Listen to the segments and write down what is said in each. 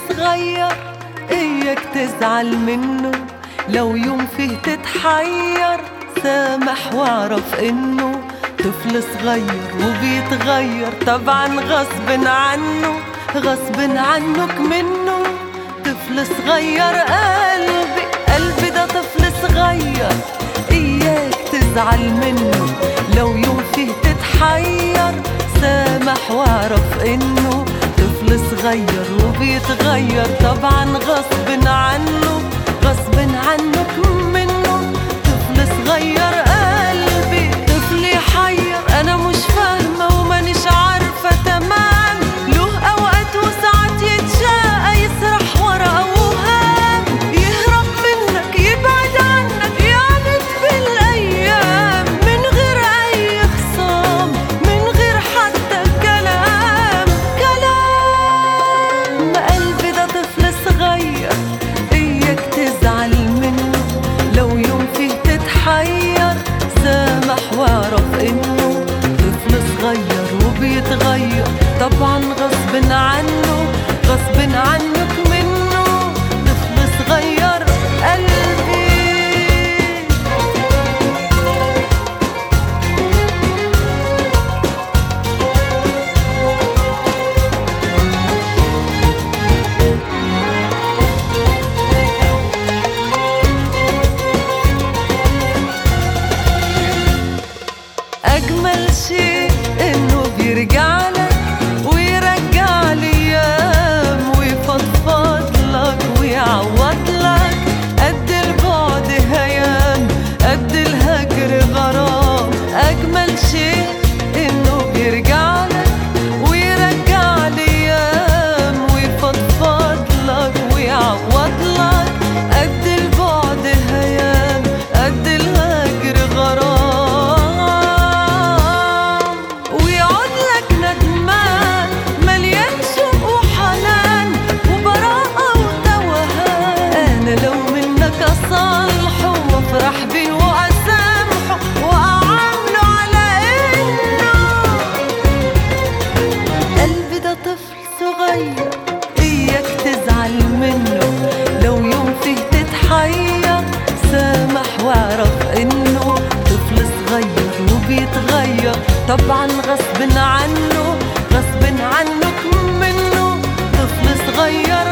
صغير اياك تزعل منه، لو يوم فيه تتحير سامح واعرف انه طفل صغير وبيتغير طبعا غصب عنه، غصب عنك منه. طفل صغير قلبي ده طفل صغير اياك تزعل منه، لو يوم فيه تتحير سامح واعرف انه طفل صغير وبيتغير طبعا غصب عنه، غصب عنك منه. طفل صغير قلبي طفل يحير، انا مش فاهمة ومانيش عارفة تمام، له اوقات وساعات يتشاقى يسرح ورا اوهام، يهرب منك يبعد عنك يعند بالايام من غير اي خصام، من غير حتى كلام. قلبي ده طفل صغير اياك تزعل منه، لو يوم فيه تتحير سامح واعرف انه طفل صغير وبيتغير طبعا غصب عنه، غصب عنك منه. طفل صغير قلبي. أجمل شيء إنه بيرجع لك ويرجع لي أيام ويفضفض لك ويعوض لك، قد البعد هيام قد الهجر غرام. أجمل شيء إنه بيرجع لك ويرجع لي أيام ويفضفض لك ويعوض لك، قد البعد هيام قد الهجر غرام. أصالحه وافرح بيه وأسامحه وأعامله على إنه قلبي ده طفل صغير إياك تزعل منه، لو يوم فيه تتحير سامح واعرف إنه طفل صغير وبيتغير طبعا غصب عنه، غصب عنك منه. طفل صغير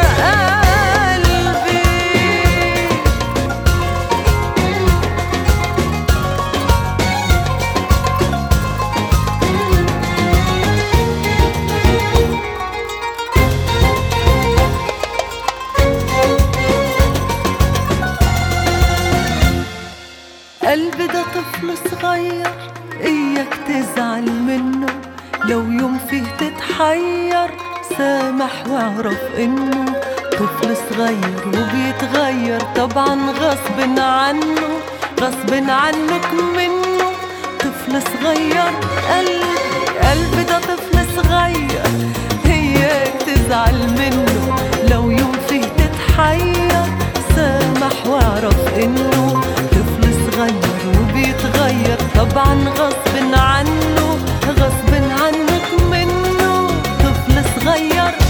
قلبي ده طفل صغير اياك تزعل منه، لو يوم فيه تتحير سامح واعرف انه طفل صغير وبيتغير طبعا غصب عنه، غصب عنك منه. طفل صغير قلبي ده طفل صغير اياك تزعل منه، لو يوم فيه تتحير سامح واعرف انه طفل صغير وبيتغير طبعا غصب عنه، غصب عنك منه. طفل صغير